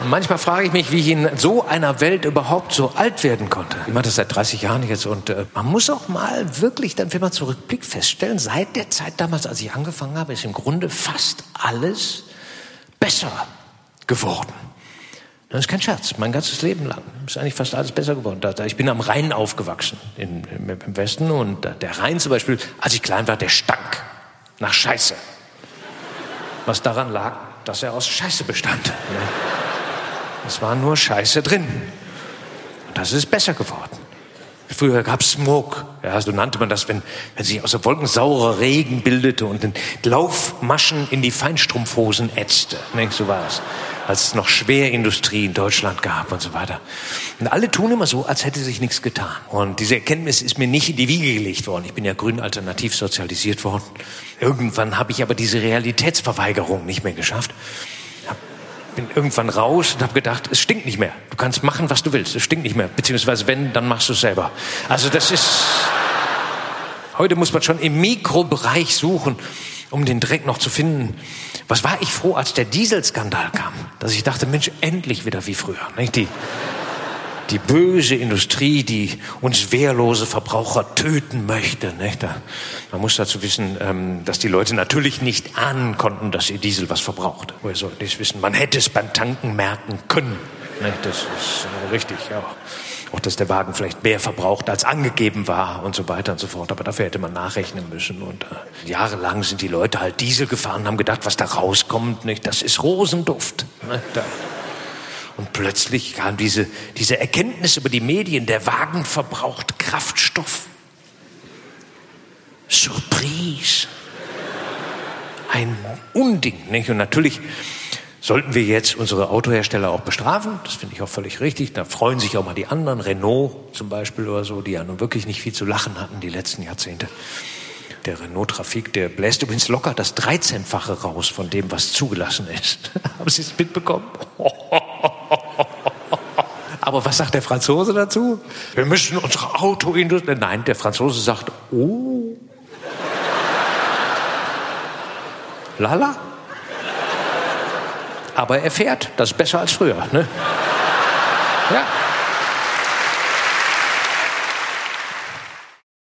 Und manchmal frage ich mich, wie ich in so einer Welt überhaupt so alt werden konnte. Ich mache das seit 30 Jahren jetzt und man muss auch mal wirklich dann, wenn man zurückblickt, feststellen, seit der Zeit damals, als ich angefangen habe, ist im Grunde fast alles besser geworden. Das ist kein Scherz, mein ganzes Leben lang ist eigentlich fast alles besser geworden. Ich bin am Rhein aufgewachsen, im Westen, und der Rhein zum Beispiel, als ich klein war, der stank nach Scheiße. Was daran lag, dass er aus Scheiße bestand. Es war nur Scheiße drin. Und das ist besser geworden. Früher gab es Smog, ja, so nannte man das, wenn sich aus der Wolken saurer Regen bildete und den Laufmaschen in die Feinstrumpfhosen ätzte. So war es, als es noch Schwerindustrie in Deutschland gab und so weiter. Und alle tun immer so, als hätte sich nichts getan. Und diese Erkenntnis ist mir nicht in die Wiege gelegt worden. Ich bin ja grün alternativ sozialisiert worden. Irgendwann habe ich aber diese Realitätsverweigerung nicht mehr geschafft. Bin irgendwann raus und habe gedacht, es stinkt nicht mehr. Du kannst machen, was du willst. Es stinkt nicht mehr. Beziehungsweise wenn, dann machst du es selber. Also das ist... Heute muss man schon im Mikrobereich suchen, um den Dreck noch zu finden. Was war ich froh, als der Dieselskandal kam? Dass ich dachte, Mensch, endlich wieder wie früher. Nicht? Die böse Industrie, die uns wehrlose Verbraucher töten möchte. Nicht? Man muss dazu wissen, dass die Leute natürlich nicht ahnen konnten, dass ihr Diesel was verbraucht. Woher sollten die es wissen? Man hätte es beim Tanken merken können. Nicht? Das ist richtig, ja. Auch, dass der Wagen vielleicht mehr verbraucht, als angegeben war und so weiter und so fort. Aber dafür hätte man nachrechnen müssen. Und jahrelang sind die Leute halt Diesel gefahren und haben gedacht, was da rauskommt, nicht? Das ist Rosenduft. Nicht? Und plötzlich kam diese Erkenntnis über die Medien, der Wagen verbraucht Kraftstoff. Surprise. Ein Unding, nicht? Und natürlich sollten wir jetzt unsere Autohersteller auch bestrafen. Das finde ich auch völlig richtig. Da freuen sich auch mal die anderen, Renault zum Beispiel oder so, die ja nun wirklich nicht viel zu lachen hatten die letzten Jahrzehnte. Der Renault-Trafik, der bläst übrigens locker das 13-fache raus von dem, was zugelassen ist. Haben Sie es mitbekommen? Aber was sagt der Franzose dazu? Wir müssen unsere Autoindustrie... Nein, der Franzose sagt, oh. Lala. Aber er fährt, das ist besser als früher. Ne? Ja.